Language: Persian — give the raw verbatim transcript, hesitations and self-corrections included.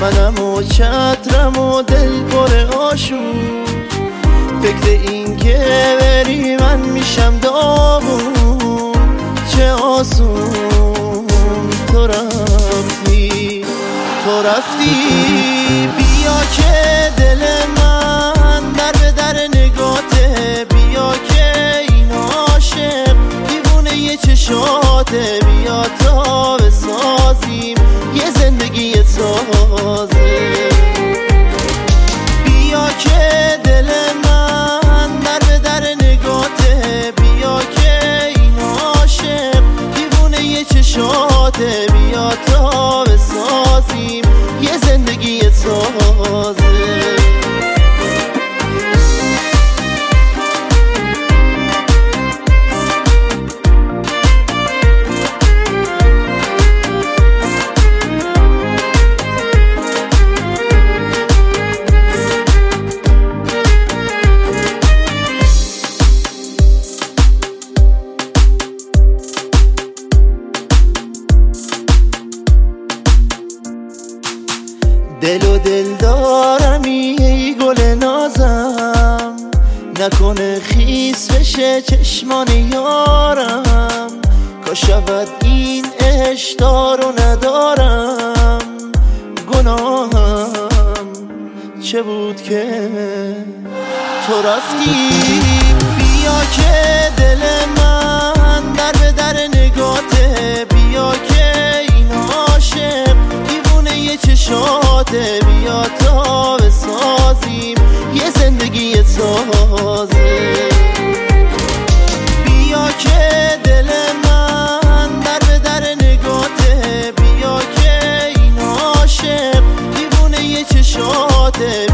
منم و چترم و دل پر آشون، فکر این که بری من میشم داغون. چه آسون تو رفتی، تو رفتی. بیا که دل من در به در نگاته، بیا که این عاشق دیوونه یه چشاته. بیا تا بسازیم یه زندگی تازه، بیا که دل من در به در نگاته، بیا که این عاشق دیوونه یه چشاته. بیا تا بسازیم یه زندگی تازه. دل و دل دارم ای گل نازم، نکنه خیس بشه چشمان یارم. کاش شود این عشق دارو ندارم، گناهم چه بود که تو رفتی. بیا که دل من در به در نگاته، بیا که این عاشق دیوونه یه چشاته. بیا تا بسازیم یه زندگی تازه، بیا که دل من در به در نگاته، بیا که این عاشق دیوونه یه چشاته.